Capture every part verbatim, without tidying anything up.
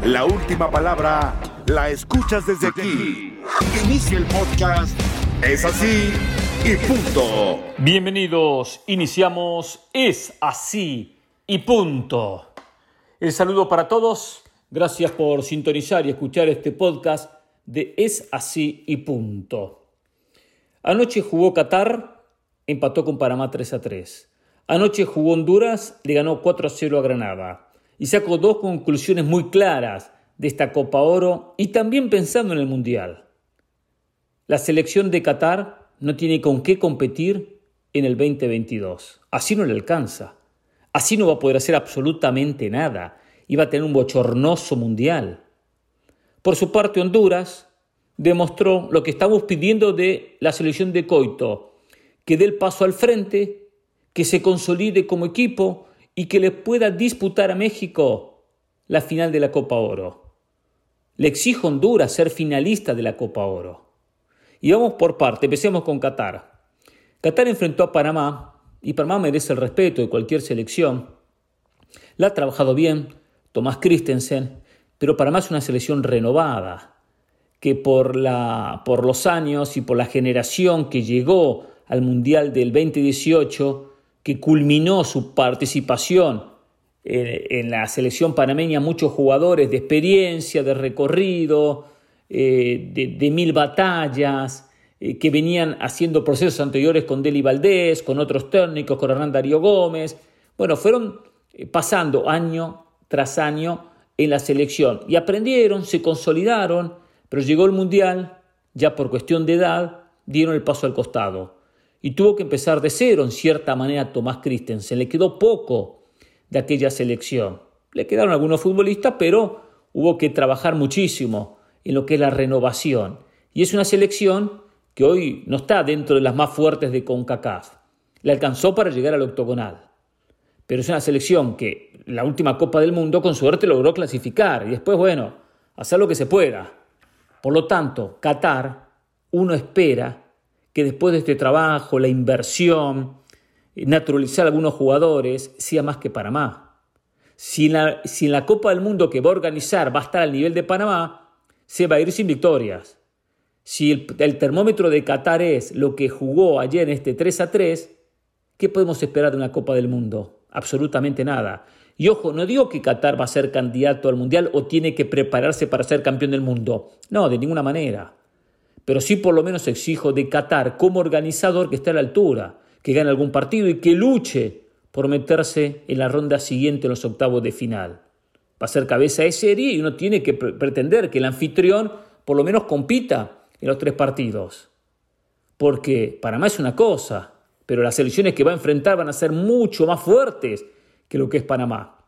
La última palabra la escuchas desde aquí. Inicia el podcast. Es así y punto. Bienvenidos, iniciamos Es así y punto. El saludo para todos, gracias por sintonizar y escuchar este podcast de Es así y punto. Anoche jugó Qatar, empató con Panamá tres a tres. Anoche jugó Honduras, le ganó cuatro a cero a Granada. Y sacó dos conclusiones muy claras de esta Copa Oro y también pensando en el Mundial. La selección de Qatar no tiene con qué competir en el veinte veintidós. Así no le alcanza. Así no va a poder hacer absolutamente nada y va a tener un bochornoso Mundial. Por su parte, Honduras demostró lo que estamos pidiendo de la selección de Coito, que dé el paso al frente, que se consolide como equipo y que le pueda disputar a México la final de la Copa Oro. Le exijo a Honduras ser finalista de la Copa Oro. Y vamos por parte, empecemos con Qatar. Qatar enfrentó a Panamá y Panamá merece el respeto de cualquier selección. La ha trabajado bien Tomás Christensen, pero Panamá es una selección renovada, que por, la, por los años y por la generación que llegó al Mundial del veinte dieciocho, que culminó su participación en, en la selección panameña, muchos jugadores de experiencia, de recorrido, eh, de, de mil batallas, eh, que venían haciendo procesos anteriores con Deli Valdés, con otros técnicos, con Hernán Darío Gómez. Bueno, fueron pasando año tras año en la selección y aprendieron, se consolidaron, pero llegó el Mundial, ya por cuestión de edad, dieron el paso al costado. Y tuvo que empezar de cero, en cierta manera, Tomás Christensen. Le quedó poco de aquella selección. Le quedaron algunos futbolistas, pero hubo que trabajar muchísimo en lo que es la renovación. Y es una selección que hoy no está dentro de las más fuertes de CONCACAF. Le alcanzó para llegar al octogonal. Pero es una selección que la última Copa del Mundo con suerte logró clasificar. Y después, bueno, hacer lo que se pueda. Por lo tanto, Qatar, uno espera que después de este trabajo, la inversión, naturalizar a algunos jugadores, sea más que Panamá. Si en, la, si en la Copa del Mundo que va a organizar va a estar al nivel de Panamá, se va a ir sin victorias. Si el, el termómetro de Qatar es lo que jugó ayer en este tres a tres, ¿qué podemos esperar de una Copa del Mundo? Absolutamente nada. Y ojo, no digo que Qatar va a ser candidato al Mundial o tiene que prepararse para ser campeón del mundo. No, de ninguna manera. Pero sí por lo menos exijo de Qatar como organizador que esté a la altura, que gane algún partido y que luche por meterse en la ronda siguiente en los octavos de final. Va a ser cabeza de serie y uno tiene que pre- pretender que el anfitrión por lo menos compita en los tres partidos. Porque Panamá es una cosa, pero las selecciones que va a enfrentar van a ser mucho más fuertes que lo que es Panamá.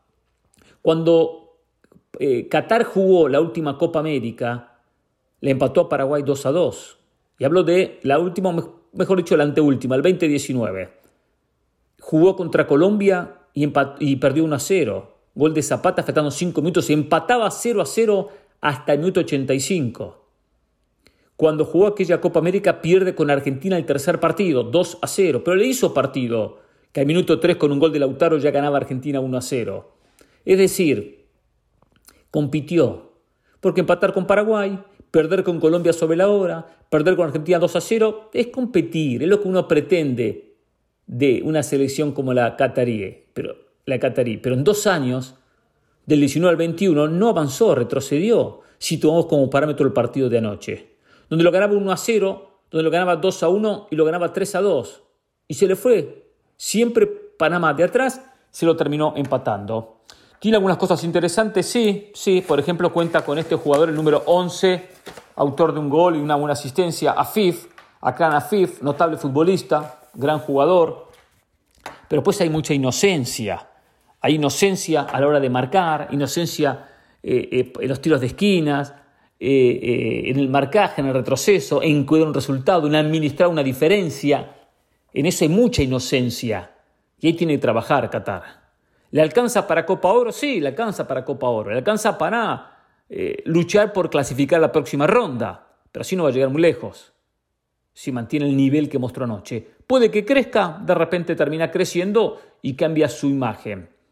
Cuando eh, Qatar jugó la última Copa América, le empató a Paraguay dos a dos. Y hablo de la última, mejor dicho, la anteúltima, el veinte diecinueve. Jugó contra Colombia y, empat- y perdió uno a cero. Gol de Zapata faltando cinco minutos y empataba cero a cero hasta el minuto ochenta y cinco. Cuando jugó aquella Copa América pierde con Argentina el tercer partido, dos a cero. Pero le hizo partido, que al minuto tres con un gol de Lautaro ya ganaba Argentina uno a cero. Es decir, compitió. Porque empatar con Paraguay, perder con Colombia sobre la hora, perder con Argentina dos a cero, es competir, es lo que uno pretende de una selección como la catarí. Pero, la catarí. Pero en dos años, del diecinueve al veintiuno, no avanzó, retrocedió, si tomamos como parámetro el partido de anoche, donde lo ganaba uno a cero, donde lo ganaba dos a uno y lo ganaba tres a dos. Y se le fue. Siempre Panamá de atrás se lo terminó empatando. ¿Tiene algunas cosas interesantes? Sí, sí. Por ejemplo, cuenta con este jugador, el número once, autor de un gol y una buena asistencia, Afif, Akran Afif, notable futbolista, gran jugador. Pero pues hay mucha inocencia. Hay inocencia a la hora de marcar, inocencia eh, eh, en los tiros de esquinas, eh, eh, en el marcaje, en el retroceso, en cuidar un resultado, en administrar una diferencia. En eso hay mucha inocencia. Y ahí tiene que trabajar Qatar. ¿Le alcanza para Copa Oro? Sí, le alcanza para Copa Oro. Le alcanza para eh, luchar por clasificar la próxima ronda. Pero así no va a llegar muy lejos. Si mantiene el nivel que mostró anoche. Puede que crezca, de repente termina creciendo y cambia su imagen.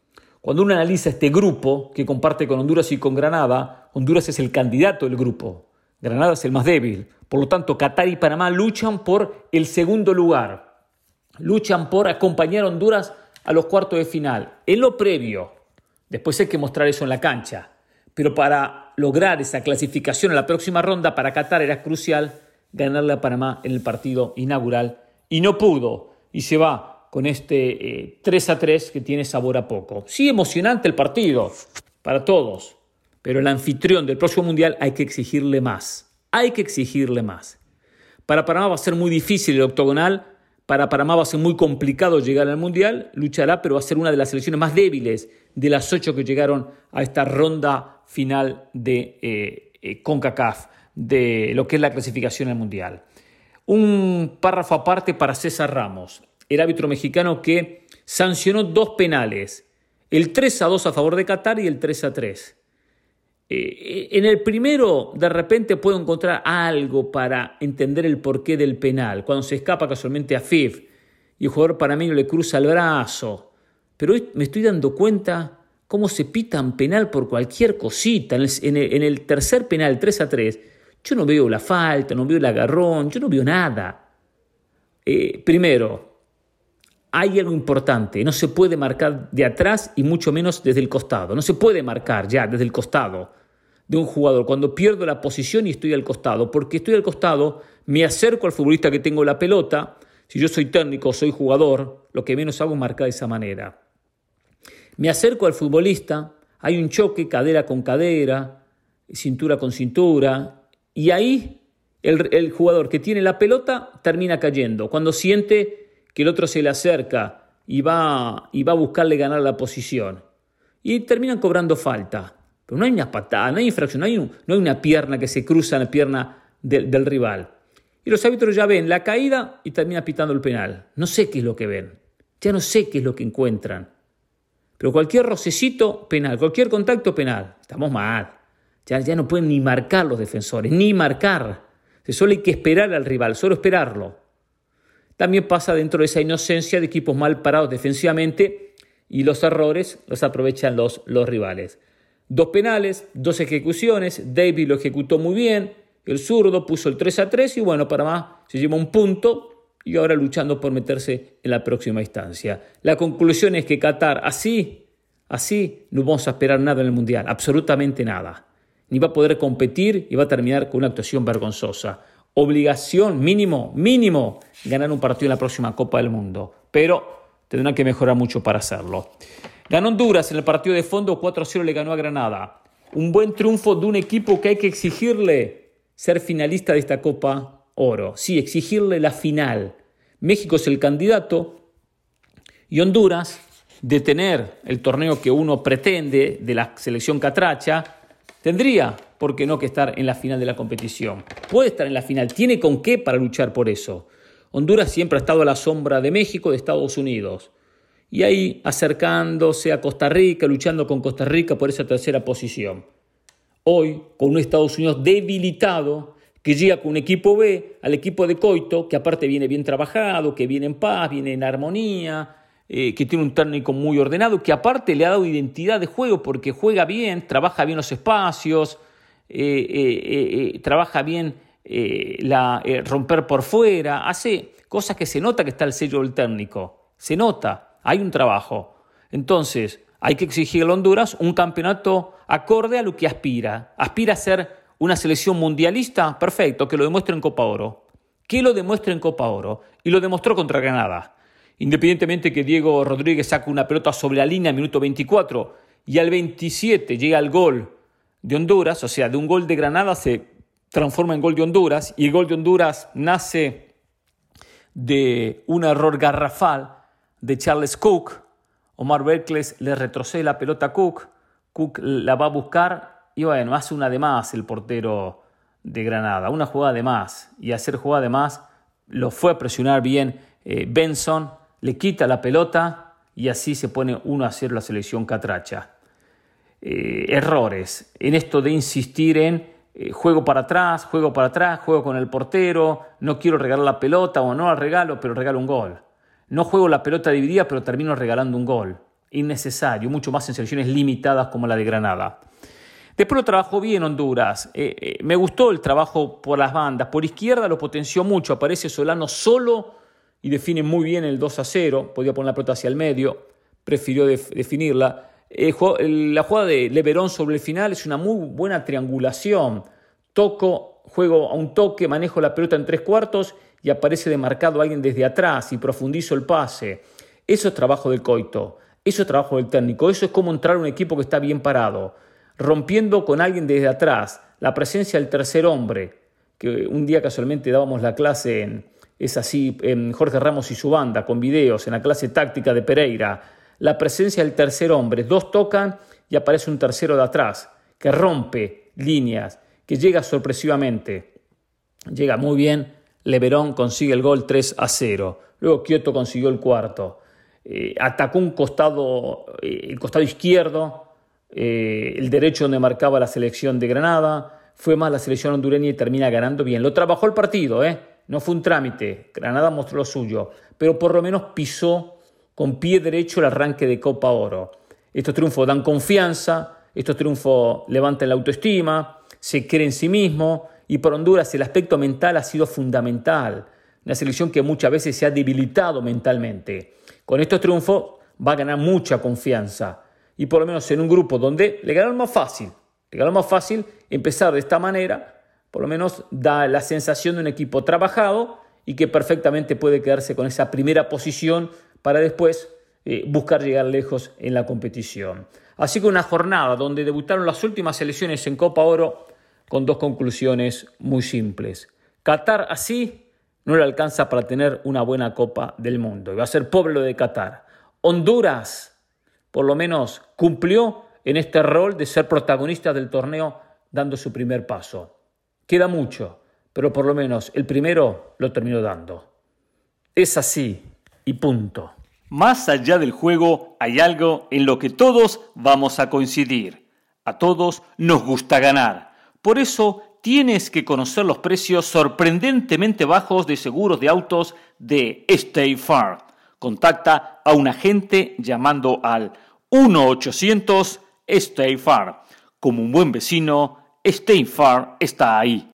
Cuando uno analiza este grupo que comparte con Honduras y con Granada, Honduras es el candidato del grupo. Granada es el más débil. Por lo tanto, Qatar y Panamá luchan por el segundo lugar. Luchan por acompañar a Honduras a los cuartos de final. En lo previo, después hay que mostrar eso en la cancha. Pero para lograr esa clasificación a la próxima ronda, para Qatar era crucial ganarle a Panamá en el partido inaugural. Y no pudo. Y se va con este eh, tres a tres que tiene sabor a poco. Sí, emocionante el partido para todos. Pero el anfitrión del próximo Mundial hay que exigirle más. Hay que exigirle más. Para Panamá va a ser muy difícil el octogonal. Para Panamá va a ser muy complicado llegar al Mundial. Luchará, pero va a ser una de las selecciones más débiles de las ocho que llegaron a esta ronda final de eh, eh, CONCACAF, de lo que es la clasificación al Mundial. Un párrafo aparte para César Ramos, el árbitro mexicano que sancionó dos penales. El tres a dos a favor de Qatar y el tres a tres. Eh, en el primero, de repente puedo encontrar algo para entender el porqué del penal. Cuando se escapa casualmente a Fif y el jugador panameño le cruza el brazo. Pero hoy me estoy dando cuenta cómo se pitan penal por cualquier cosita. En el, en el, en el tercer penal, tres a tres, yo no veo la falta, no veo el agarrón, yo no veo nada. Eh, primero, hay algo importante. No se puede marcar de atrás y mucho menos desde el costado. No se puede marcar ya desde el costado de un jugador cuando pierdo la posición y estoy al costado, porque estoy al costado, me acerco al futbolista que tengo la pelota. Si yo soy técnico, soy jugador, lo que menos hago es marcar de esa manera. Me acerco al futbolista, hay un choque cadera con cadera, cintura con cintura, y ahí el, el jugador que tiene la pelota termina cayendo. Cuando siente que el otro se le acerca y va, y va a buscarle ganar la posición. Y terminan cobrando falta. Pero no hay una patada, no hay infracción, no hay, un, no hay una pierna que se cruza en la pierna del, del rival. Y los árbitros ya ven la caída y termina pitando el penal. No sé qué es lo que ven, ya no sé qué es lo que encuentran. Pero cualquier rocecito, penal, cualquier contacto, penal. Estamos mal. Ya, ya no pueden ni marcar los defensores, ni marcar. Solo hay que esperar al rival, solo esperarlo. También pasa dentro de esa inocencia de equipos mal parados defensivamente y los errores los aprovechan los, los rivales. Dos penales, dos ejecuciones, David lo ejecutó muy bien, el zurdo puso el tres a tres y bueno, Panamá se lleva un punto y ahora luchando por meterse en la próxima instancia. La conclusión es que Qatar, así, así no vamos a esperar nada en el Mundial, absolutamente nada. Ni va a poder competir y va a terminar con una actuación vergonzosa. Obligación mínimo, mínimo, ganar un partido en la próxima Copa del Mundo, pero tendrán que mejorar mucho para hacerlo. Ganó Honduras en el partido de fondo, cuatro a cero le ganó a Granada. Un buen triunfo de un equipo que hay que exigirle ser finalista de esta Copa Oro. Sí, exigirle la final. México es el candidato y Honduras, de tener el torneo que uno pretende de la selección catracha, tendría, ¿por qué no?, que estar en la final de la competición. Puede estar en la final, tiene con qué para luchar por eso. Honduras siempre ha estado a la sombra de México, de Estados Unidos. Y ahí acercándose a Costa Rica, luchando con Costa Rica por esa tercera posición. Hoy, con un Estados Unidos debilitado, que llega con un equipo B, al equipo de Coito, que aparte viene bien trabajado, que viene en paz, viene en armonía, eh, que tiene un técnico muy ordenado, que aparte le ha dado identidad de juego porque juega bien, trabaja bien los espacios, eh, eh, eh, trabaja bien eh, la, eh, romper por fuera, hace cosas que se nota que está el sello del técnico, se nota. Hay un trabajo. Entonces, hay que exigirle a Honduras un campeonato acorde a lo que aspira. Aspira a ser una selección mundialista, perfecto, que lo demuestre en Copa Oro. Que lo demuestre en Copa Oro. Y lo demostró contra Granada. Independientemente que Diego Rodríguez saca una pelota sobre la línea, minuto veinticuatro, y al veintisiete llega el gol de Honduras, o sea, de un gol de Granada se transforma en gol de Honduras, y el gol de Honduras nace de un error garrafal de Charles Cook. Omar Berkles le retrocede la pelota a Cook, Cook la va a buscar y bueno, hace una de más el portero de Granada, una jugada de más, y hacer jugada de más lo fue a presionar bien eh, Benson, le quita la pelota y así se pone uno a cero la selección catracha. Eh, errores en esto de insistir en eh, juego para atrás, juego para atrás, juego con el portero, no quiero regalar la pelota o no la regalo, pero regalo un gol. No juego la pelota dividida, pero termino regalando un gol. innecesario, mucho más en selecciones limitadas como la de Granada. Después lo trabajó bien Honduras. Eh, eh, me gustó el trabajo por las bandas. Por izquierda lo potenció mucho. Aparece Solano solo y define muy bien el dos a cero. Podía poner la pelota hacia el medio. Prefirió def- definirla. Eh, la jugada de Leverón sobre el final es una muy buena triangulación. Toco, juego a un toque, manejo la pelota en tres cuartos y aparece demarcado alguien desde atrás y profundizo el pase. Eso es trabajo del Coito. Eso es trabajo del técnico. Eso es como entrar a un equipo que está bien parado, rompiendo con alguien desde atrás, la presencia del tercer hombre, que un día casualmente dábamos la clase en, es así, en Jorge Ramos y su banda, con videos, en la clase táctica de Pereira, la presencia del tercer hombre, dos tocan y aparece un tercero de atrás, que rompe líneas, que llega sorpresivamente, llega muy bien, Leverón consigue el gol tres a cero, luego Quioto consiguió el cuarto, eh, atacó un costado, eh, el costado izquierdo, Eh, el derecho donde marcaba la selección de Granada, fue más la selección hondureña y termina ganando bien. Lo trabajó el partido, ¿eh? No fue un trámite, Granada mostró lo suyo, pero por lo menos pisó con pie derecho el arranque de Copa Oro. Estos triunfos dan confianza, estos triunfos levantan la autoestima, se cree en sí mismo y para Honduras el aspecto mental ha sido fundamental. Una selección que muchas veces se ha debilitado mentalmente. Con estos triunfos va a ganar mucha confianza. Y por lo menos en un grupo donde le ganaron más fácil, le ganaron más fácil empezar de esta manera, por lo menos da la sensación de un equipo trabajado y que perfectamente puede quedarse con esa primera posición para después eh, buscar llegar lejos en la competición. Así que una jornada donde debutaron las últimas selecciones en Copa Oro con dos conclusiones muy simples. Qatar así no le alcanza para tener una buena Copa del Mundo y va a ser pobre lo de Qatar. Honduras por lo menos cumplió en este rol de ser protagonista del torneo dando su primer paso. Queda mucho, pero por lo menos el primero lo terminó dando. Es así y punto. Más allá del juego hay algo en lo que todos vamos a coincidir. A todos nos gusta ganar. Por eso tienes que conocer los precios sorprendentemente bajos de seguros de autos de State Farm. Contacta a un agente llamando al uno ochocientos State Farm. Como un buen vecino, State Farm está ahí.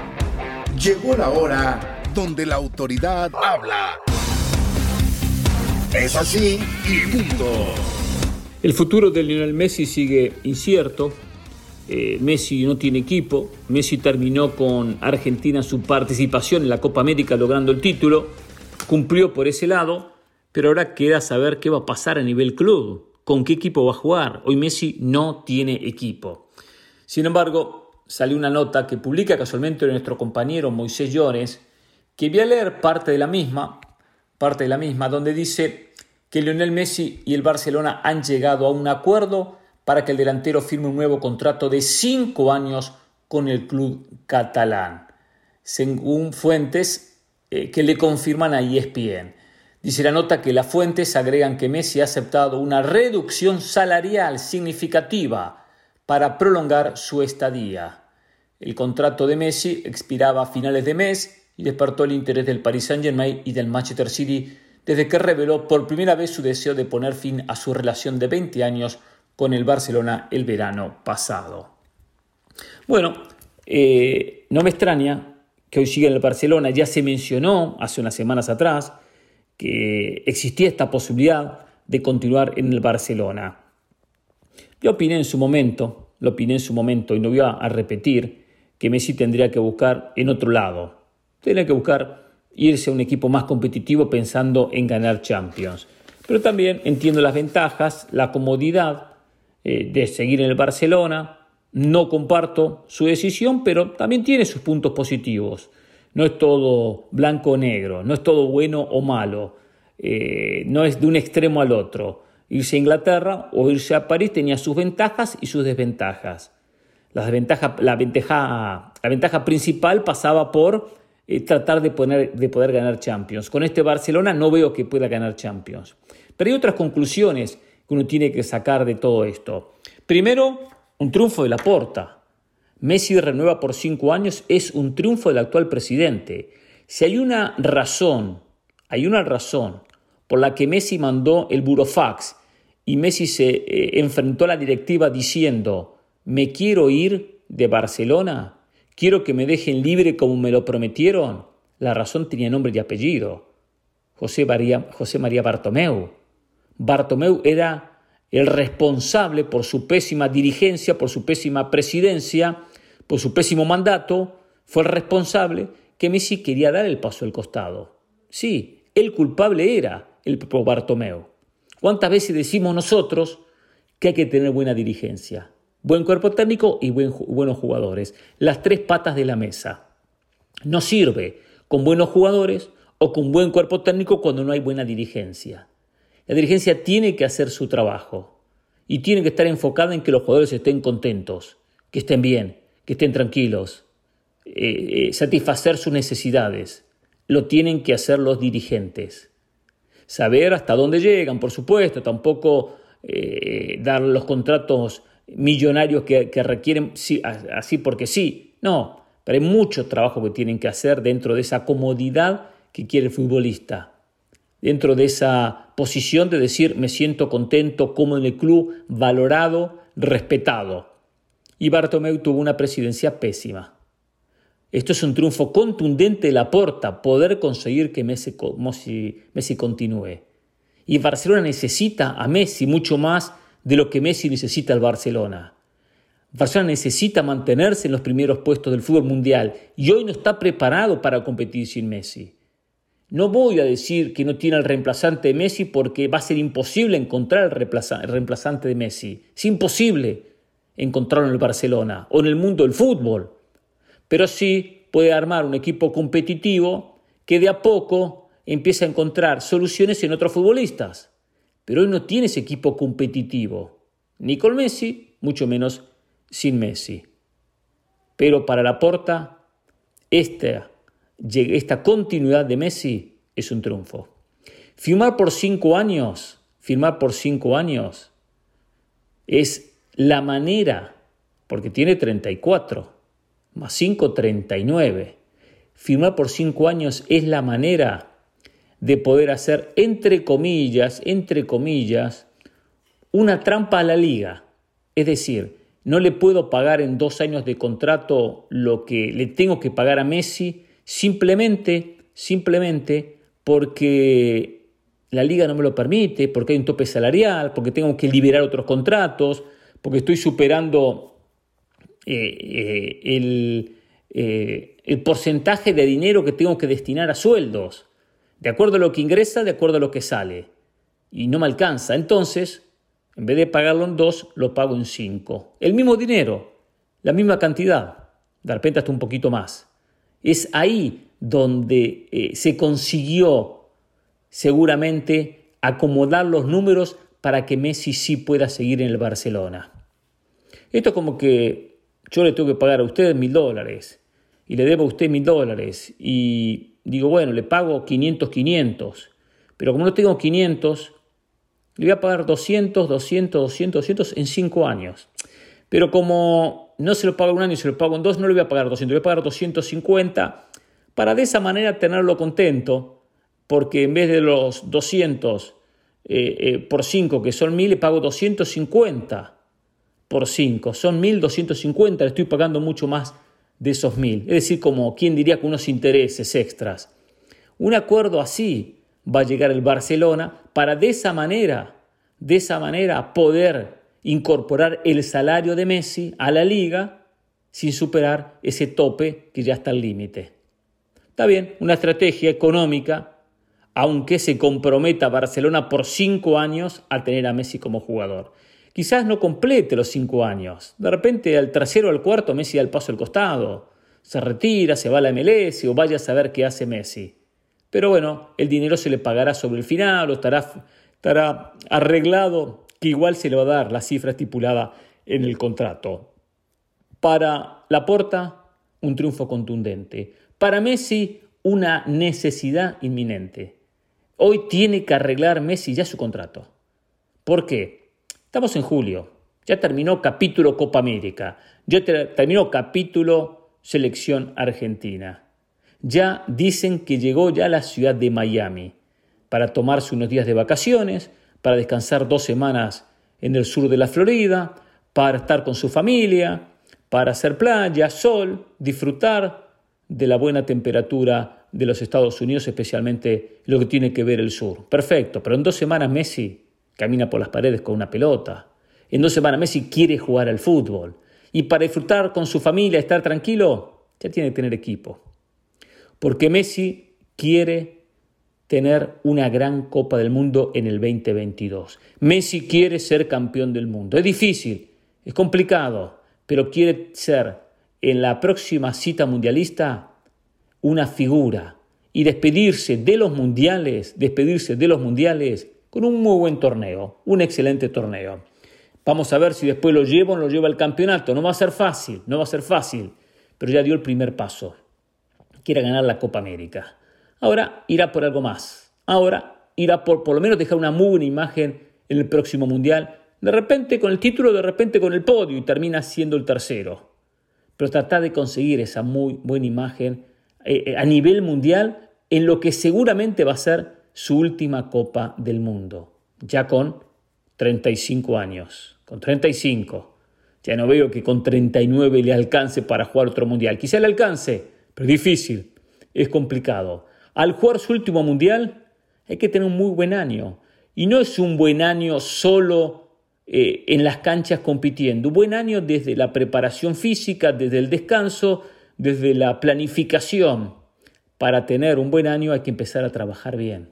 Llegó la hora donde la autoridad habla. Es así y punto. El futuro de Lionel Messi sigue incierto. Eh, Messi no tiene equipo. Messi terminó con Argentina su participación en la Copa América logrando el título. Cumplió por ese lado. Pero ahora queda saber qué va a pasar a nivel club, con qué equipo va a jugar. Hoy Messi no tiene equipo. Sin embargo, salió una nota que publica casualmente nuestro compañero Moisés Llones, que voy a leer parte de la misma, parte de la misma, donde dice que Lionel Messi y el Barcelona han llegado a un acuerdo para que el delantero firme un nuevo contrato de cinco años con el club catalán, según fuentes eh, que le confirman a E S P N. Dice la nota que las fuentes agregan que Messi ha aceptado una reducción salarial significativa para prolongar su estadía. El contrato de Messi expiraba a finales de mes y despertó el interés del Paris Saint-Germain y del Manchester City desde que reveló por primera vez su deseo de poner fin a su relación de veinte años con el Barcelona el verano pasado. Bueno, eh, no me extraña que hoy siga en el Barcelona. Ya se mencionó hace unas semanas atrás que existía esta posibilidad de continuar en el Barcelona. Yo opiné en su momento, lo opiné en su momento y no voy a repetir que Messi tendría que buscar en otro lado. Tendría que buscar irse a un equipo más competitivo pensando en ganar Champions. Pero también entiendo las ventajas, la comodidad eh, de seguir en el Barcelona. No comparto su decisión, pero también tiene sus puntos positivos. No es todo blanco o negro, no es todo bueno o malo, eh, no es de un extremo al otro. Irse a Inglaterra o irse a París tenía sus ventajas y sus desventajas. La, desventaja, la, ventaja, la ventaja principal pasaba por eh, tratar de, poner, de poder ganar Champions. Con este Barcelona no veo que pueda ganar Champions. Pero hay otras conclusiones que uno tiene que sacar de todo esto. Primero, un triunfo de Laporta. Messi renueva por cinco años, es un triunfo del actual presidente. Si hay una razón, hay una razón por la que Messi mandó el burofax y Messi se eh, enfrentó a la directiva diciendo: me quiero ir de Barcelona, quiero que me dejen libre como me lo prometieron, la razón tenía nombre y apellido: José María, José María Bartomeu. Bartomeu era el responsable por su pésima dirigencia, por su pésima presidencia, por su pésimo mandato, fue el responsable que Messi quería dar el paso al costado. Sí, el culpable era el propio Bartomeu. ¿Cuántas veces decimos nosotros que hay que tener buena dirigencia? Buen cuerpo técnico y buen, buenos jugadores. Las tres patas de la mesa. No sirve con buenos jugadores o con buen cuerpo técnico cuando no hay buena dirigencia. La dirigencia tiene que hacer su trabajo y tiene que estar enfocada en que los jugadores estén contentos, que estén bien, que estén tranquilos, eh, eh, satisfacer sus necesidades. Lo tienen que hacer los dirigentes. Saber hasta dónde llegan, por supuesto, tampoco eh, dar los contratos millonarios que, que requieren sí, así porque sí. No, pero hay mucho trabajo que tienen que hacer dentro de esa comodidad que quiere el futbolista. Dentro de esa posición de decir me siento contento, como en el club, valorado, respetado. Y Bartomeu tuvo una presidencia pésima. Esto es un triunfo contundente de Laporta, poder conseguir que Messi, Messi, Messi continúe. Y Barcelona necesita a Messi mucho más de lo que Messi necesita al Barcelona. Barcelona necesita mantenerse en los primeros puestos del fútbol mundial y hoy no está preparado para competir sin Messi. No voy a decir que no tiene al reemplazante de Messi porque va a ser imposible encontrar el reemplazante de Messi. Es imposible encontrarlo en el Barcelona o en el mundo del fútbol. Pero sí puede armar un equipo competitivo que de a poco empieza a encontrar soluciones en otros futbolistas. Pero hoy no tiene ese equipo competitivo, ni con Messi, mucho menos sin Messi. Pero para Laporta, esta, esta continuidad de Messi es un triunfo. Firmar por cinco años, firmar por cinco años es la manera, porque tiene treinta y cuatro, más cinco, treinta y nueve. Firmar por cinco años es la manera de poder hacer, entre comillas, entre comillas, una trampa a la liga. Es decir, no le puedo pagar en dos años de contrato lo que le tengo que pagar a Messi simplemente, simplemente porque la liga no me lo permite, porque hay un tope salarial, porque tengo que liberar otros contratos, porque estoy superando eh, eh, el, eh, el porcentaje de dinero que tengo que destinar a sueldos. De acuerdo a lo que ingresa, de acuerdo a lo que sale. Y no me alcanza. Entonces, en vez de pagarlo en dos, lo pago en cinco. El mismo dinero, la misma cantidad. De repente hasta un poquito más. Es ahí donde eh, se consiguió seguramente acomodar los números para que Messi sí pueda seguir en el Barcelona. Esto es como que yo le tengo que pagar a ustedes mil dólares y le debo a usted mil dólares y digo, bueno, le pago quinientos, quinientos, pero como no tengo quinientos, le voy a pagar doscientos, doscientos, doscientos, doscientos en cinco años. Pero como no se lo pago en un año y se lo pago en dos, no le voy a pagar doscientos, le voy a pagar doscientos cincuenta para de esa manera tenerlo contento, porque en vez de los doscientos eh, eh, por cinco, que son mil, le pago doscientos cincuenta por cinco, son mil doscientos cincuenta, le estoy pagando mucho más de esos mil, es decir, como quien diría con unos intereses extras. Un acuerdo así va a llegar el Barcelona para de esa manera, de esa manera poder incorporar el salario de Messi a la liga sin superar ese tope que ya está al límite. Está bien, una estrategia económica, aunque se comprometa Barcelona por cinco años a tener a Messi como jugador. Quizás no complete los cinco años. De repente al tercero o al cuarto Messi da el paso al costado. Se retira, se va a la M L S o vaya a saber qué hace Messi. Pero bueno, el dinero se le pagará sobre el final o estará, estará arreglado que igual se le va a dar la cifra estipulada en el contrato. Para Laporta, un triunfo contundente. Para Messi, una necesidad inminente. Hoy tiene que arreglar Messi ya su contrato. ¿Por qué? Estamos en julio, ya terminó capítulo Copa América, ya ter- terminó capítulo Selección Argentina. Ya dicen que llegó ya a la ciudad de Miami para tomarse unos días de vacaciones, para descansar dos semanas en el sur de la Florida, para estar con su familia, para hacer playa, sol, disfrutar de la buena temperatura de los Estados Unidos, especialmente lo que tiene que ver el sur. Perfecto, pero en dos semanas Messi camina por las paredes con una pelota. En dos semanas Messi quiere jugar al fútbol. Y para disfrutar con su familia, estar tranquilo, ya tiene que tener equipo. Porque Messi quiere tener una gran Copa del Mundo en el veinte veintidós. Messi quiere ser campeón del mundo. Es difícil, es complicado, pero quiere ser en la próxima cita mundialista una figura y despedirse de los mundiales, despedirse de los mundiales con un muy buen torneo, un excelente torneo. Vamos a ver si después lo lleva o no lo lleva al campeonato. No va a ser fácil, no va a ser fácil, pero ya dio el primer paso. Quiere ganar la Copa América. Ahora irá por algo más. Ahora irá por por lo menos dejar una muy buena imagen en el próximo mundial. De repente con el título, de repente con el podio y termina siendo el tercero. Pero tratar de conseguir esa muy buena imagen eh, a nivel mundial en lo que seguramente va a ser su última Copa del Mundo. Ya con treinta y cinco años. Con treinta y cinco. Ya no veo que con treinta y nueve le alcance para jugar otro mundial. Quizá le alcance, pero es difícil. Es complicado. Al jugar su último mundial hay que tener un muy buen año. Y no es un buen año solo eh, en las canchas compitiendo. Un buen año desde la preparación física, desde el descanso, desde la planificación. Para tener un buen año hay que empezar a trabajar bien.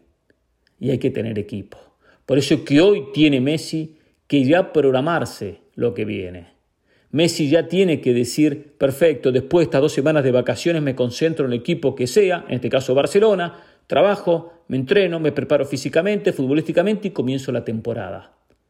Y hay que tener equipo. Por eso que hoy tiene Messi que ya programarse lo que viene. Messi ya tiene que decir, perfecto, después de estas dos semanas de vacaciones me concentro en el equipo que sea, en este caso Barcelona, trabajo, me entreno, me preparo físicamente, futbolísticamente y comienzo la temporada.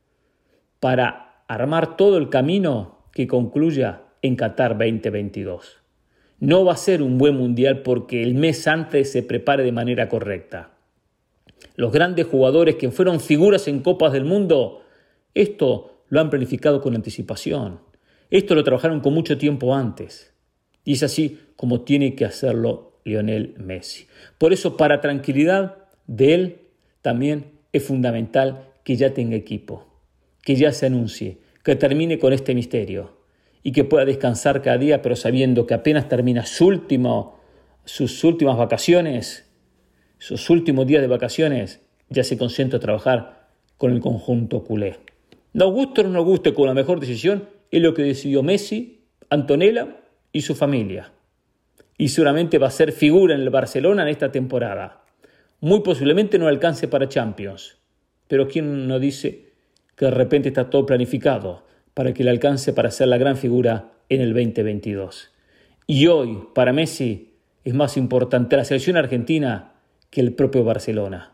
Para armar todo el camino que concluya en Qatar veinte veintidós. No va a ser un buen mundial porque el mes antes se prepare de manera correcta. Los grandes jugadores que fueron figuras en Copas del Mundo, esto lo han planificado con anticipación. Esto lo trabajaron con mucho tiempo antes. Y es así como tiene que hacerlo Lionel Messi. Por eso, para tranquilidad de él, también es fundamental que ya tenga equipo, que ya se anuncie, que termine con este misterio y que pueda descansar cada día, pero sabiendo que apenas termina su último, sus últimas vacaciones, sus últimos días de vacaciones, ya se concentra a trabajar con el conjunto culé. Nos guste o no nos guste, con la mejor decisión es lo que decidió Messi, Antonella y su familia. Y seguramente va a ser figura en el Barcelona en esta temporada. Muy posiblemente no alcance para Champions. Pero ¿quién nos dice que de repente está todo planificado para que le alcance para ser la gran figura en el veinte veintidós? Y hoy, para Messi, es más importante la selección argentina que el propio Barcelona.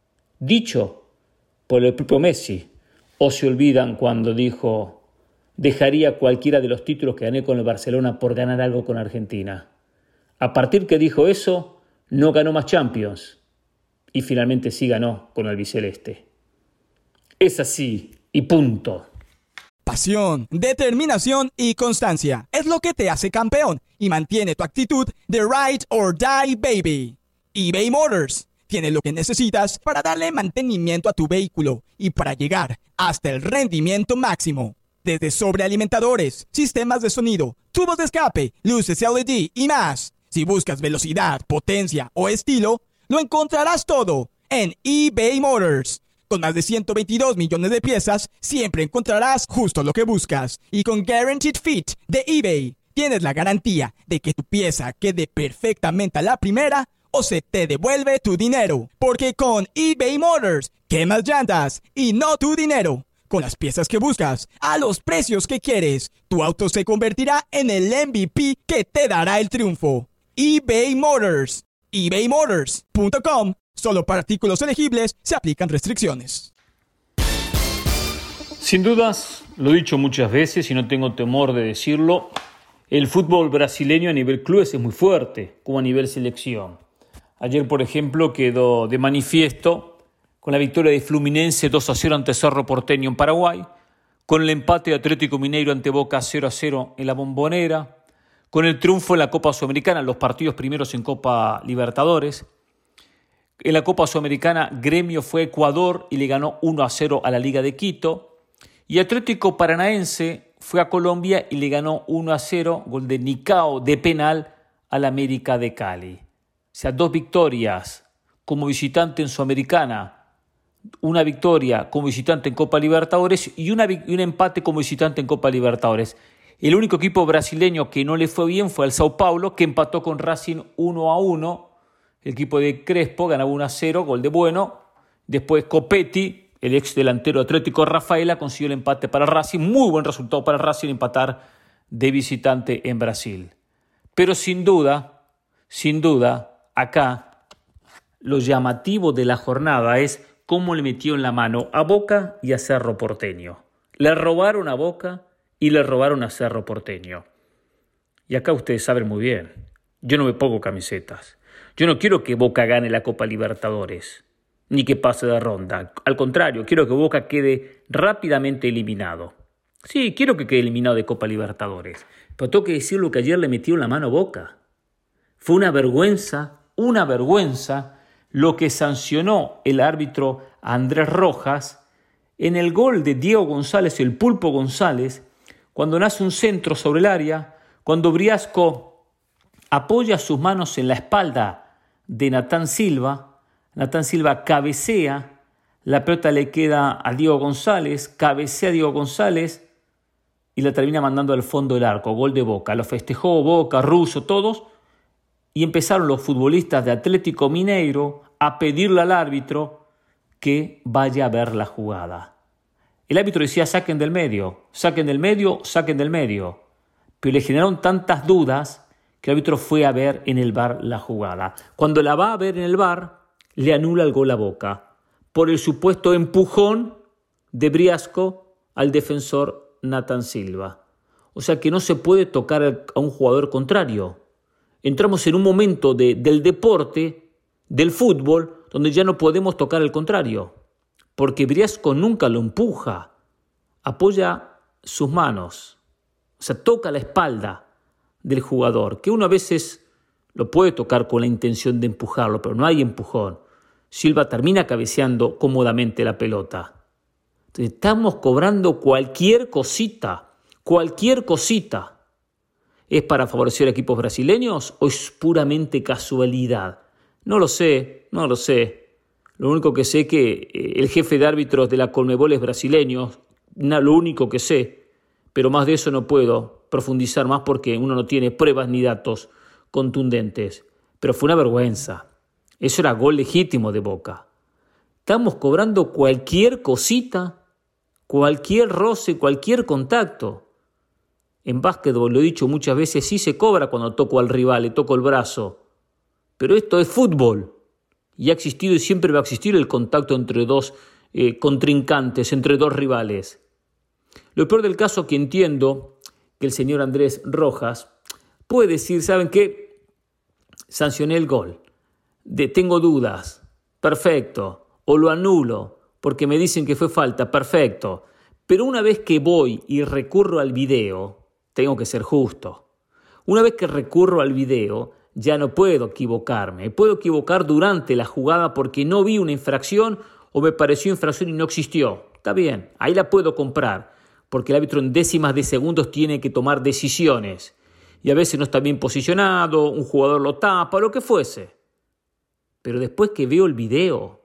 Dicho por el propio Messi, o se olvidan cuando dijo: dejaría cualquiera de los títulos que gané con el Barcelona por ganar algo con Argentina. A partir que dijo eso, no ganó más Champions. Y finalmente sí ganó con el albiceleste. Es así, y punto. Pasión, determinación y constancia es lo que te hace campeón y mantiene tu actitud de ride or die, baby. eBay Motors tiene lo que necesitas para darle mantenimiento a tu vehículo y para llegar hasta el rendimiento máximo. Desde sobrealimentadores, sistemas de sonido, tubos de escape, luces L E D y más. Si buscas velocidad, potencia o estilo, lo encontrarás todo en eBay Motors. Con más de ciento veintidós millones de piezas, siempre encontrarás justo lo que buscas. Y con Guaranteed Fit de eBay, tienes la garantía de que tu pieza quede perfectamente a la primera o se te devuelve tu dinero. Porque con eBay Motors, quemas llantas y no tu dinero. Con las piezas que buscas, a los precios que quieres, tu auto se convertirá en el M V P que te dará el triunfo. eBay Motors. ebay motors punto com. Solo para artículos elegibles se aplican restricciones. Sin dudas, lo he dicho muchas veces y no tengo temor de decirlo, el fútbol brasileño a nivel clubes es muy fuerte, como a nivel selección. Ayer, por ejemplo, quedó de manifiesto con la victoria de Fluminense dos a cero ante Cerro Porteño en Paraguay, con el empate de Atlético Mineiro ante Boca cero a cero en la Bombonera, con el triunfo en la Copa Sudamericana, los partidos primeros en Copa Libertadores, En la Copa Sudamericana, Gremio fue a Ecuador y le ganó uno a cero a la Liga de Quito. Y Atlético Paranaense fue a Colombia y le ganó uno a cero, gol de Nicao de penal, a la América de Cali. O sea, dos victorias como visitante en Sudamericana, una victoria como visitante en Copa Libertadores y, una, y un empate como visitante en Copa Libertadores. El único equipo brasileño que no le fue bien fue el Sao Paulo, que empató con Racing uno a uno. El equipo de Crespo ganaba uno a cero, gol de Bueno. Después Copetti, el ex delantero Atlético Rafaela, consiguió el empate para Racing. Muy buen resultado para Racing empatar de visitante en Brasil. Pero sin duda, sin duda, acá lo llamativo de la jornada es cómo le metió en la mano a Boca y a Cerro Porteño. Le robaron a Boca y le robaron a Cerro Porteño. Y acá ustedes saben muy bien, yo no me pongo camisetas. Yo no quiero que Boca gane la Copa Libertadores, ni que pase de ronda. Al contrario, quiero que Boca quede rápidamente eliminado. Sí, quiero que quede eliminado de Copa Libertadores. Pero tengo que decir lo que ayer le metió en la mano a Boca. Fue una vergüenza, una vergüenza lo que sancionó el árbitro Andrés Rojas en el gol de Diego González, el Pulpo González, cuando nace un centro sobre el área, cuando Briasco apoya sus manos en la espalda de Natán Silva, Natán Silva cabecea, la pelota le queda a Diego González, cabecea a Diego González y la termina mandando al fondo del arco, gol de Boca. Lo festejó Boca, Russo, todos, y empezaron los futbolistas de Atlético Mineiro a pedirle al árbitro que vaya a ver la jugada. El árbitro decía saquen del medio, saquen del medio, saquen del medio. Pero le generaron tantas dudas que el árbitro fue a ver en el V A R la jugada. Cuando la va a ver en el V A R, le anula el gol a Boca por el supuesto empujón de Briasco al defensor Natán Silva. O sea que no se puede tocar a un jugador contrario. Entramos en un momento de, del deporte, del fútbol, donde ya no podemos tocar al contrario. Porque Briasco nunca lo empuja. Apoya sus manos. O sea, toca la espalda del jugador, que uno a veces lo puede tocar con la intención de empujarlo, pero no hay empujón. Silva termina cabeceando cómodamente la pelota. Entonces, estamos cobrando cualquier cosita, cualquier cosita. ¿Es para favorecer a equipos brasileños o es puramente casualidad? No lo sé, no lo sé. Lo único que sé es que el jefe de árbitros de la Conmebol es brasileño, lo único que sé, pero más de eso no puedo profundizar más porque uno no tiene pruebas ni datos contundentes. Pero fue una vergüenza. Eso era gol legítimo de Boca. Estamos cobrando cualquier cosita, cualquier roce, cualquier contacto. En básquetbol, lo he dicho muchas veces, sí se cobra cuando toco al rival, le toco el brazo. Pero esto es fútbol. Y ha existido y siempre va a existir el contacto entre dos eh, contrincantes, entre dos rivales. Lo peor del caso es que entiendo que el señor Andrés Rojas puede decir, ¿saben qué? Sancioné el gol. De, tengo dudas. Perfecto. O lo anulo porque me dicen que fue falta. Perfecto. Pero una vez que voy y recurro al video, tengo que ser justo. Una vez que recurro al video, ya no puedo equivocarme. Puedo equivocar durante la jugada porque no vi una infracción o me pareció infracción y no existió. Está bien, ahí la puedo comprar, porque el árbitro en décimas de segundos tiene que tomar decisiones. Y a veces no está bien posicionado, un jugador lo tapa, lo que fuese. Pero después que veo el video,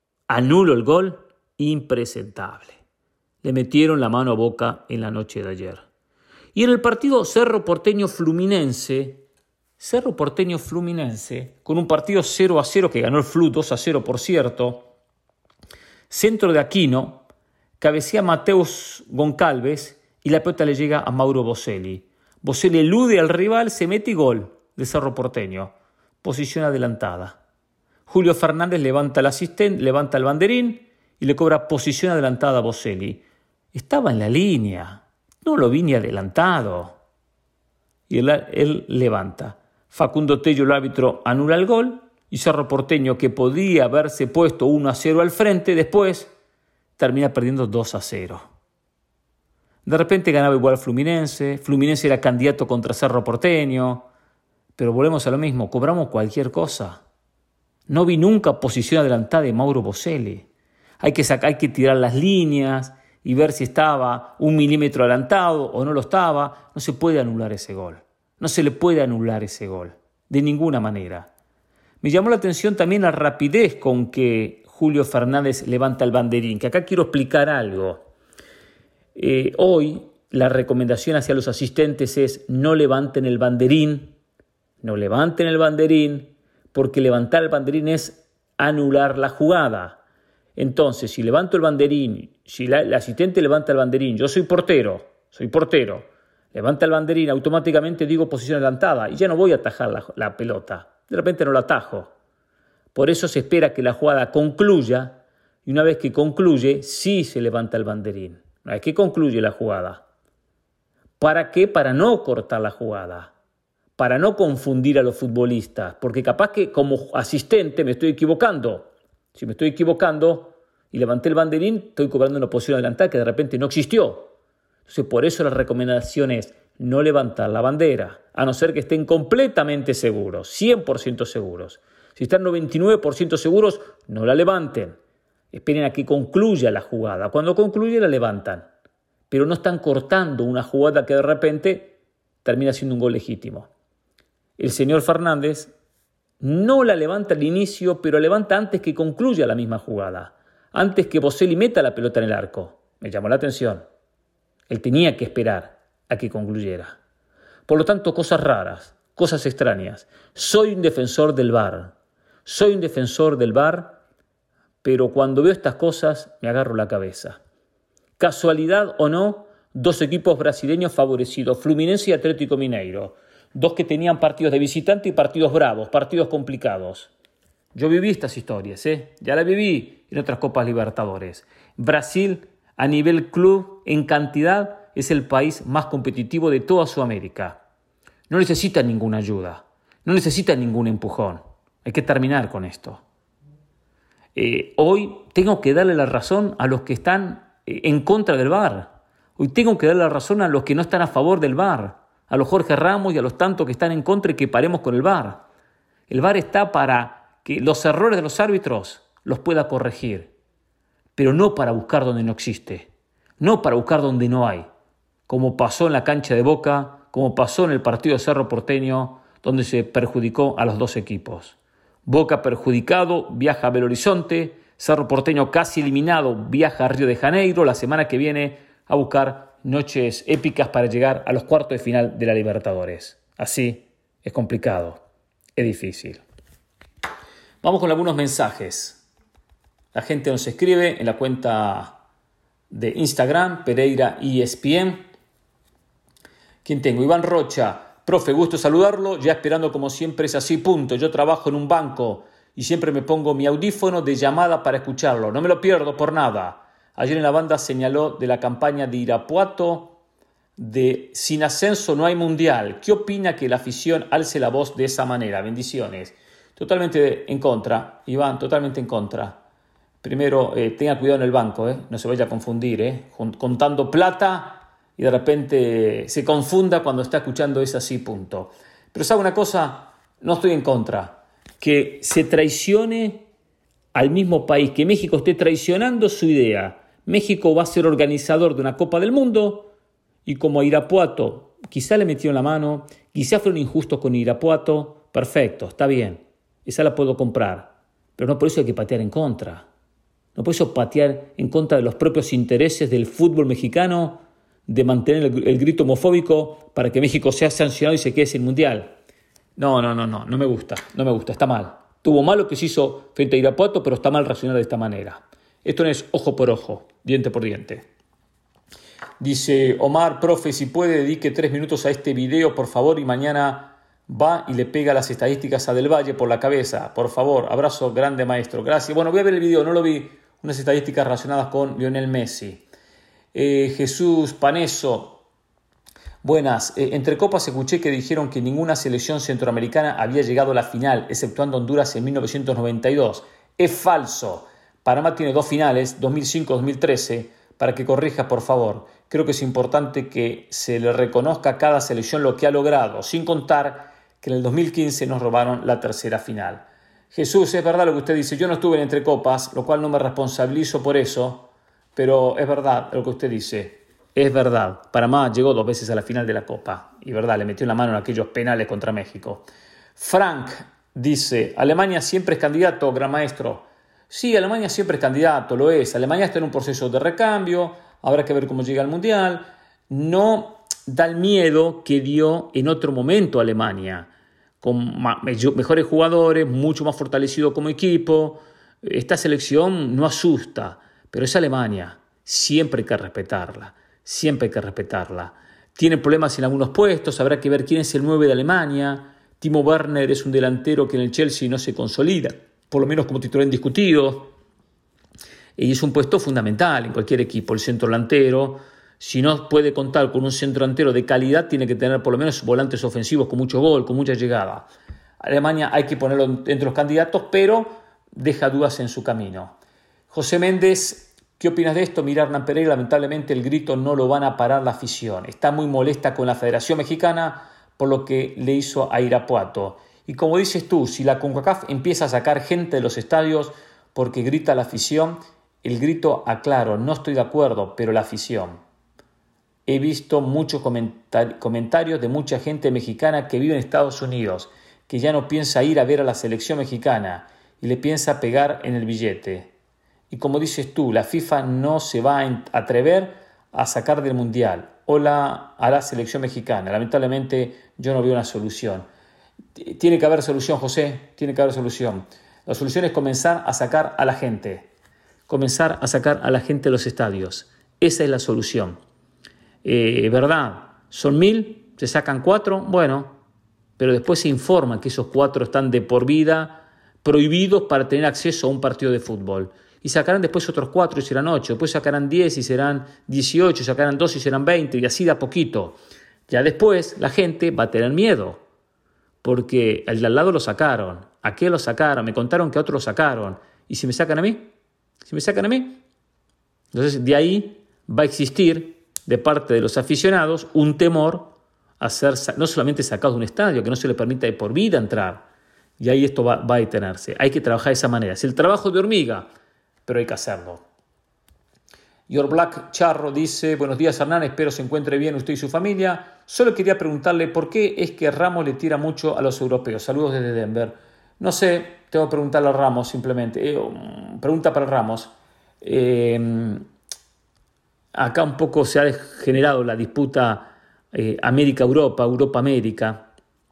anulo el gol, impresentable. Le metieron la mano a Boca en la noche de ayer. Y en el partido Cerro Porteño-Fluminense, Cerro Porteño-Fluminense, con un partido cero a cero que ganó el Flu, dos a cero por cierto, centro de Aquino, cabecea Mateus Goncalves y la pelota le llega a Mauro Boselli. Boselli elude al rival, se mete y gol de Cerro Porteño. Posición adelantada. Julio Fernández levanta el asistente, levanta el banderín y le cobra posición adelantada a Boselli. Estaba en la línea, no lo vi ni adelantado. Y él, él levanta. Facundo Tello, el árbitro, anula el gol y Cerro Porteño, que podía haberse puesto uno a cero al frente, después termina perdiendo dos a cero. De repente ganaba igual Fluminense, Fluminense era candidato contra Cerro Porteño, pero volvemos a lo mismo, cobramos cualquier cosa. No vi nunca posición adelantada de Mauro Boselli. Hay que sacar, hay que tirar las líneas y ver si estaba un milímetro adelantado o no lo estaba. No se puede anular ese gol. No se le puede anular ese gol. De ninguna manera. Me llamó la atención también la rapidez con que Julio Fernández levanta el banderín, que acá quiero explicar algo. Eh, hoy la recomendación hacia los asistentes es no levanten el banderín, no levanten el banderín, porque levantar el banderín es anular la jugada. Entonces, si levanto el banderín, si la, el asistente levanta el banderín, yo soy portero, soy portero, levanta el banderín, automáticamente digo posición adelantada y ya no voy a atajar la, la pelota. De repente no la atajo. Por eso se espera que la jugada concluya y una vez que concluye, sí se levanta el banderín. Una vez que concluye la jugada. ¿Para qué? Para no cortar la jugada. Para no confundir a los futbolistas. Porque capaz que como asistente me estoy equivocando. Si me estoy equivocando y levanté el banderín, estoy cobrando una posición adelantada que de repente no existió. Entonces, por eso la recomendación es no levantar la bandera, a no ser que estén completamente seguros, cien por ciento seguros. Si están noventa y nueve por ciento seguros, no la levanten. Esperen a que concluya la jugada. Cuando concluye, la levantan. Pero no están cortando una jugada que de repente termina siendo un gol legítimo. El señor Fernández no la levanta al inicio, pero la levanta antes que concluya la misma jugada. Antes que Boselli meta la pelota en el arco. Me llamó la atención. Él tenía que esperar a que concluyera. Por lo tanto, cosas raras, cosas extrañas. Soy un defensor del V A R. Soy un defensor del V A R, pero cuando veo estas cosas me agarro la cabeza. Casualidad o no, dos equipos brasileños favorecidos, Fluminense y Atlético Mineiro. Dos que tenían partidos de visitante y partidos bravos, partidos complicados. Yo viví estas historias, ¿eh? Ya las viví en otras Copas Libertadores. Brasil, a nivel club, en cantidad, es el país más competitivo de toda Sudamérica. No necesita ninguna ayuda, no necesita ningún empujón. Hay que terminar con esto. Eh, hoy tengo que darle la razón a los que están eh, en contra del V A R. Hoy tengo que darle la razón a los que no están a favor del V A R. A los Jorge Ramos y a los tantos que están en contra y que paremos con el V A R. El V A R está para que los errores de los árbitros los pueda corregir, pero no para buscar donde no existe, no para buscar donde no hay, como pasó en la cancha de Boca, como pasó en el partido de Cerro Porteño, donde se perjudicó a los dos equipos. Boca perjudicado, viaja a Belo Horizonte, Cerro Porteño casi eliminado, viaja a Río de Janeiro la semana que viene a buscar noches épicas para llegar a los cuartos de final de la Libertadores. Así es complicado, es difícil. Vamos con algunos mensajes. La gente nos escribe en la cuenta de Instagram, Pereira E S P N. ¿Quién tengo? Iván Rocha. Profe, gusto saludarlo, ya esperando como siempre es así, punto. Yo trabajo en un banco y siempre me pongo mi audífono de llamada para escucharlo. No me lo pierdo por nada. Ayer en la banda señaló de la campaña de Irapuato de sin ascenso no hay mundial. ¿Qué opina que la afición alce la voz de esa manera? Bendiciones. Totalmente en contra, Iván, totalmente en contra. Primero, eh, tenga cuidado en el banco, eh, no se vaya a confundir, eh, contando plata y de repente se confunda cuando está escuchando es así, punto. Pero ¿sabe una cosa? No estoy en contra. Que se traicione al mismo país, que México esté traicionando su idea. México va a ser organizador de una Copa del Mundo y como a Irapuato quizá le metieron la mano, quizá fueron injustos con Irapuato, perfecto, está bien, esa la puedo comprar, pero no por eso hay que patear en contra. No por eso patear en contra de los propios intereses del fútbol mexicano, de mantener el, el grito homofóbico para que México sea sancionado y se quede sin mundial. No, no, no, no, no me gusta, no me gusta, está mal. Tuvo mal lo que se hizo frente a Irapuato, pero está mal reaccionar de esta manera. Esto no es ojo por ojo, diente por diente. Dice Omar, profe, si puede dedique tres minutos a este video, por favor, y mañana va y le pega las estadísticas a Del Valle por la cabeza. Por favor, abrazo grande, maestro. Gracias. Bueno, voy a ver el video, no lo vi. Unas estadísticas relacionadas con Lionel Messi. Eh, Jesús Paneso. Buenas. Eh, entre copas escuché que dijeron que ninguna selección centroamericana había llegado a la final, exceptuando Honduras en mil novecientos noventa y dos. Es falso. Panamá tiene dos finales, dos mil cinco y dos mil trece. Para que corrija, por favor. Creo que es importante que se le reconozca a cada selección lo que ha logrado, sin contar que en el dos mil quince nos robaron la tercera final. Jesús, es verdad lo que usted dice. Yo no estuve en Entre Copas, lo cual no me responsabilizo por eso, pero es verdad lo que usted dice. Es verdad. Panamá llegó dos veces a la final de la Copa y verdad, le metió la mano en aquellos penales contra México. Frank dice, Alemania siempre es candidato, gran maestro. Sí, Alemania siempre es candidato, lo es. Alemania está en un proceso de recambio, habrá que ver cómo llega al Mundial. No da el miedo que dio en otro momento Alemania, con mejores jugadores, mucho más fortalecido como equipo. Esta selección no asusta, pero es Alemania, siempre hay que respetarla, siempre hay que respetarla. Tiene problemas en algunos puestos, habrá que ver quién es el nueve de Alemania. Timo Werner es un delantero que en el Chelsea no se consolida, por lo menos como titular indiscutido, y es un puesto fundamental en cualquier equipo, el centro delantero. Si no puede contar con un centro delantero de calidad, tiene que tener por lo menos volantes ofensivos con mucho gol, con mucha llegada. Alemania hay que ponerlo entre los candidatos, pero deja dudas en su camino. José Méndez, ¿qué opinas de esto? Mira, Hernán Pereira, lamentablemente el grito no lo van a parar la afición. Está muy molesta con la Federación Mexicana por lo que le hizo a Irapuato. Y como dices tú, si la CONCACAF empieza a sacar gente de los estadios porque grita la afición, el grito, aclaro, no estoy de acuerdo, pero la afición. He visto muchos comentar- comentarios de mucha gente mexicana que vive en Estados Unidos, que ya no piensa ir a ver a la selección mexicana y le piensa pegar en el billete. Y como dices tú, la FIFA no se va a atrever a sacar del Mundial o la, a la selección mexicana. Lamentablemente yo no veo una solución. Tiene que haber solución, José, tiene que haber solución. La solución es comenzar a sacar a la gente, comenzar a sacar a la gente de los estadios. Esa es la solución. Eh, ¿Verdad? Son mil, se sacan cuatro, bueno, pero después se informa que esos cuatro están de por vida prohibidos para tener acceso a un partido de fútbol. Y sacarán después otros cuatro y serán ocho, después sacarán diez y serán dieciocho, sacarán doce y serán veinte, y así de a poquito. Ya después la gente va a tener miedo, porque al de al lado lo sacaron, a qué lo sacaron, me contaron que a otro lo sacaron, y si me sacan a mí, si me sacan a mí, entonces de ahí va a existir de parte de los aficionados un temor a ser no solamente sacados de un estadio, que no se le permita de por vida entrar, y ahí esto va, va a detenerse. Hay que trabajar de esa manera, es el trabajo de hormiga, pero hay que hacerlo. Your Black Charro dice, buenos días Hernán, espero se encuentre bien usted y su familia. Solo quería preguntarle por qué es que Ramos le tira mucho a los europeos. Saludos desde Denver. No sé, tengo que preguntarle a Ramos simplemente. Eh, pregunta para Ramos. Eh, acá un poco se ha generado la disputa eh, América-Europa, Europa-América.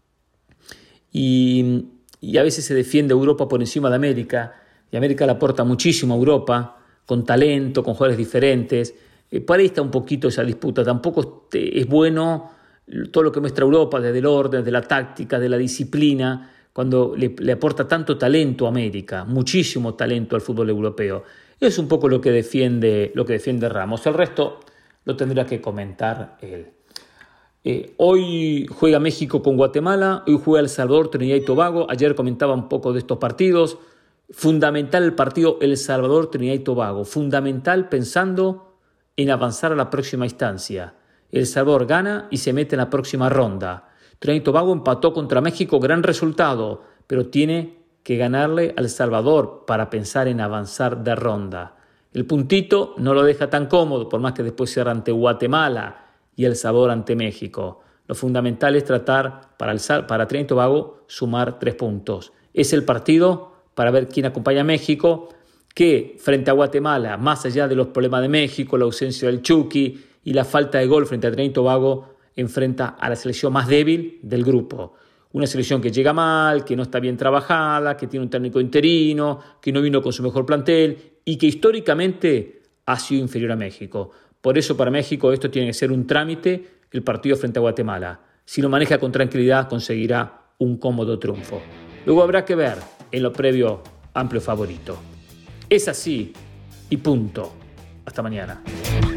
Y, y a veces se defiende Europa por encima de América. Y América le aporta muchísimo a Europa, con talento, con jugadores diferentes. Eh, por ahí está un poquito esa disputa. Tampoco es bueno todo lo que muestra Europa, desde el orden, desde la táctica, de la disciplina, cuando le, le aporta tanto talento a América, muchísimo talento al fútbol europeo. Es un poco lo que defiende, lo que defiende Ramos. El resto lo tendrá que comentar él. Eh, hoy juega México con Guatemala, hoy juega El Salvador, Trinidad y Tobago. Ayer comentaba un poco de estos partidos. Fundamental el partido El Salvador, Trinidad y Tobago. Fundamental pensando en avanzar a la próxima instancia. El Salvador gana y se mete en la próxima ronda. Trinidad y Tobago empató contra México, gran resultado, pero tiene que ganarle al Salvador para pensar en avanzar de ronda. El puntito no lo deja tan cómodo, por más que después cierre ante Guatemala y El Salvador ante México. Lo fundamental es tratar para, el, para Trinidad y Tobago sumar tres puntos. Es el partido para ver quién acompaña a México, que frente a Guatemala, más allá de los problemas de México, la ausencia del Chucky y la falta de gol frente a Trinidad y Tobago, enfrenta a la selección más débil del grupo. Una selección que llega mal, que no está bien trabajada, que tiene un técnico interino, que no vino con su mejor plantel y que históricamente ha sido inferior a México. Por eso para México esto tiene que ser un trámite, el partido frente a Guatemala. Si lo maneja con tranquilidad conseguirá un cómodo triunfo. Luego habrá que ver en lo previo amplio favorito. Es así y punto. Hasta mañana.